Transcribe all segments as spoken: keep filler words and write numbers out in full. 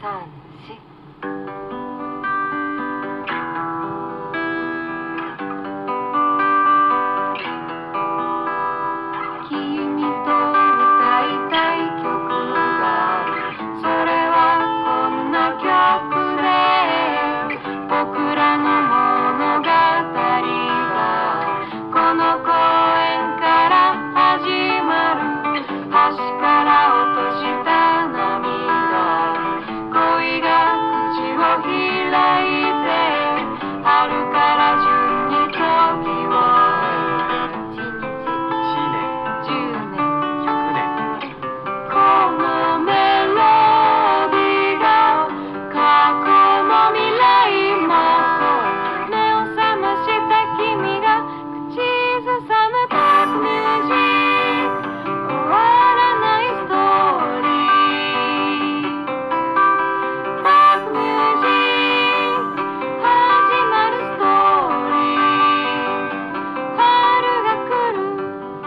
さん、し。君と歌いたい曲がある。それはこんな曲で、僕らの物語がこの公園から始まる。橋から落とした涙、恋が口を開いて、春から順に時を一日じゅうねんひゃくねん、このメロディーが過去も未来も超え、目を覚ました君が口ずさむバックミュージック、終わらないストーリー。バックミュージック、始まるストーリー。春が来る。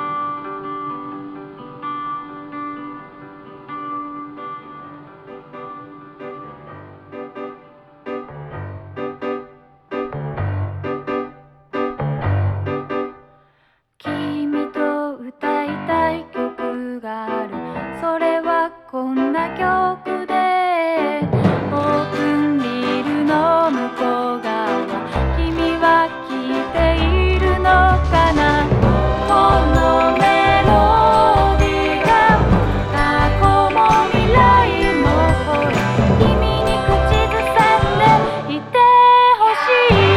君と歌いたい曲がある。それはこんな曲で、オープンビルの向こう側、君は聞いているのかな。このメロディーが過去も未来も超え、君に口ずさんでいてほしい。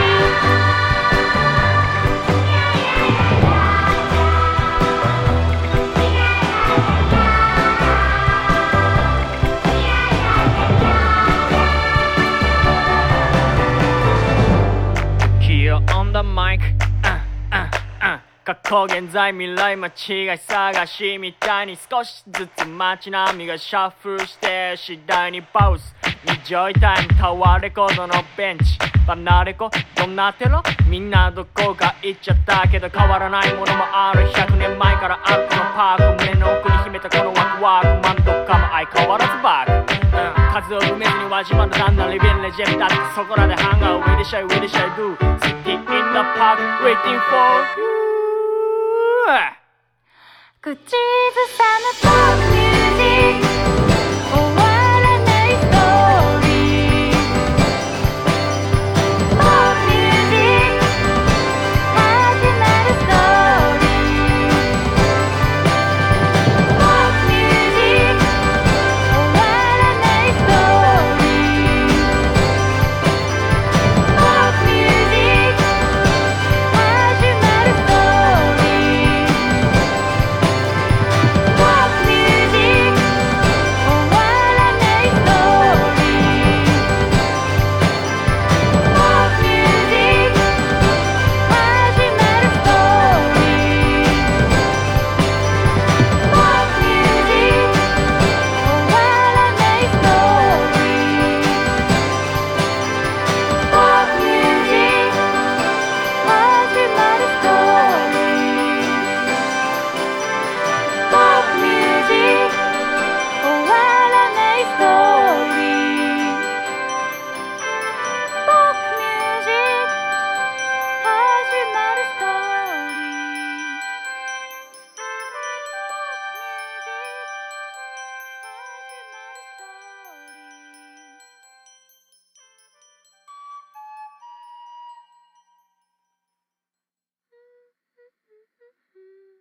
Here on the mic、uh, uh, uh、過去現在未来間違い探しみたいに、少しずつ街並みがシャッフルして次第にパウスにジョイタイム、タワーレコードのベンチ離れ子どんなテロ、みんなどこか行っちゃったけど変わらないものもある。ひゃくねんまえからあるこのパーク、胸の奥に秘めたこのワクワク、マンドかも相変わらずバック、数を埋めずに輪島の単なるリビンレジェンだって、そこらでハンガーウィリシャイウィリシャイドゥ Sitting in the park waiting for you。 口ずさむポップミュージック、終わらないストーリー。ポップミュージック、始まるストーリー。ポップミュージック、終わらないストーリー。ポップミュージック、始まるストーリー。ポップミュージック、終わらないストーリー。ポップミュージック、始まるストーリー。ポップミュージック、終わらないストーリー。ポップミュージック、始まるストーリー。ポップミュージック、終わらないストーリー。ポップミュージック、始まるストーリー。ポップミュージック、始まるストーリー。